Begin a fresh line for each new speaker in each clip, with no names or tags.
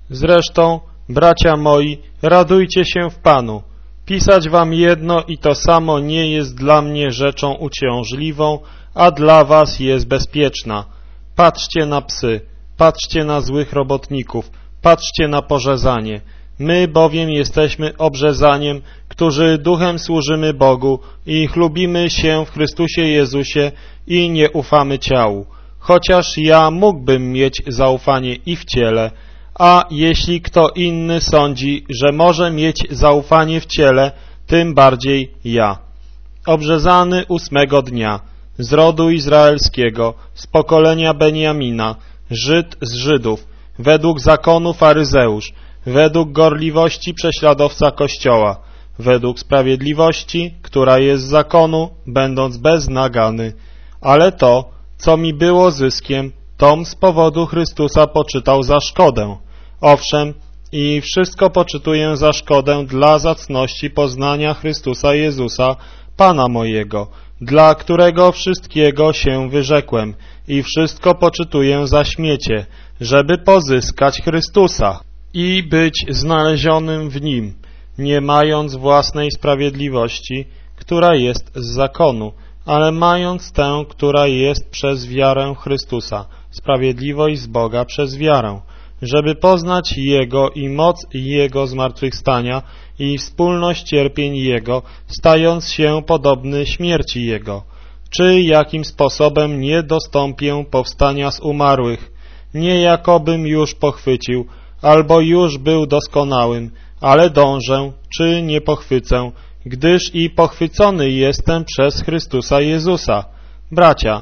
Zresztą, bracia moi, radujcie się w Panu. Pisać wam jedno i to samo nie jest dla mnie rzeczą uciążliwą, a dla was jest bezpieczna. Patrzcie na psy, patrzcie na złych robotników, patrzcie na porzezanie. My bowiem jesteśmy obrzezaniem, którzy duchem służymy Bogu i chlubimy się w Chrystusie Jezusie i nie ufamy ciału. Chociaż ja mógłbym mieć zaufanie i w ciele, a jeśli kto inny sądzi, że może mieć zaufanie w ciele, tym bardziej ja. Obrzezany 8 dnia, z rodu izraelskiego, z pokolenia Beniamina, Żyd z Żydów, według zakonu faryzeusz, według gorliwości prześladowca Kościoła, według sprawiedliwości, która jest z zakonu, będąc bez nagany. Ale to, co mi było zyskiem, tom z powodu Chrystusa poczytał za szkodę. Owszem, i wszystko poczytuję za szkodę dla zacności poznania Chrystusa Jezusa, Pana mojego, dla którego wszystkiego się wyrzekłem i wszystko poczytuję za śmiecie, żeby pozyskać Chrystusa i być znalezionym w Nim, nie mając własnej sprawiedliwości, która jest z zakonu, ale mając tę, która jest przez wiarę Chrystusa, sprawiedliwość z Boga przez wiarę, żeby poznać Jego i moc Jego zmartwychwstania i wspólność cierpień Jego, stając się podobny śmierci Jego. Czy jakim sposobem nie dostąpię powstania z umarłych? Nie jakobym już pochwycił, albo już był doskonałym, ale dążę, czy nie pochwycę, gdyż i pochwycony jestem przez Chrystusa Jezusa. Bracia,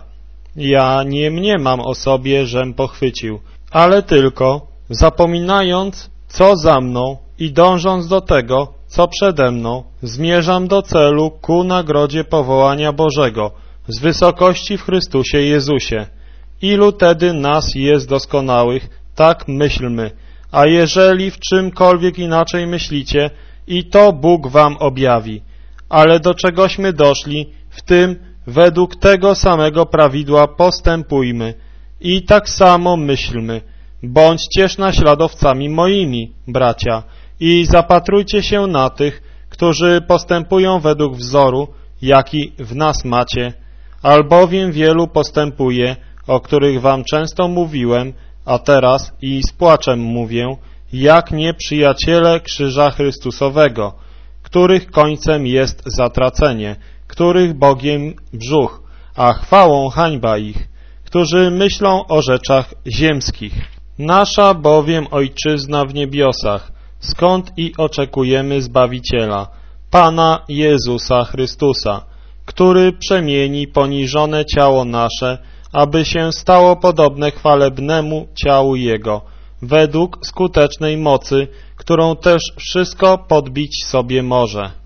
ja nie mniemam o sobie, żem pochwycił, ale tylko, zapominając, co za mną i dążąc do tego, co przede mną, zmierzam do celu ku nagrodzie powołania Bożego z wysokości w Chrystusie Jezusie. Ilu tedy nas jest doskonałych, tak myślmy, a jeżeli w czymkolwiek inaczej myślicie, i to Bóg wam objawi. Ale do czegośmy doszli, w tym według tego samego prawidła postępujmy i tak samo myślmy. Bądźcież naśladowcami moimi, bracia, i zapatrujcie się na tych, którzy postępują według wzoru, jaki w nas macie, albowiem wielu postępuje, o których wam często mówiłem, a teraz i z płaczem mówię, jak nieprzyjaciele krzyża Chrystusowego, których końcem jest zatracenie, których Bogiem brzuch, a chwałą hańba ich, którzy myślą o rzeczach ziemskich. Nasza bowiem Ojczyzna w niebiosach, skąd i oczekujemy Zbawiciela, Pana Jezusa Chrystusa, który przemieni poniżone ciało nasze, aby się stało podobne chwalebnemu ciału Jego, według skutecznej mocy, którą też wszystko podbić sobie może.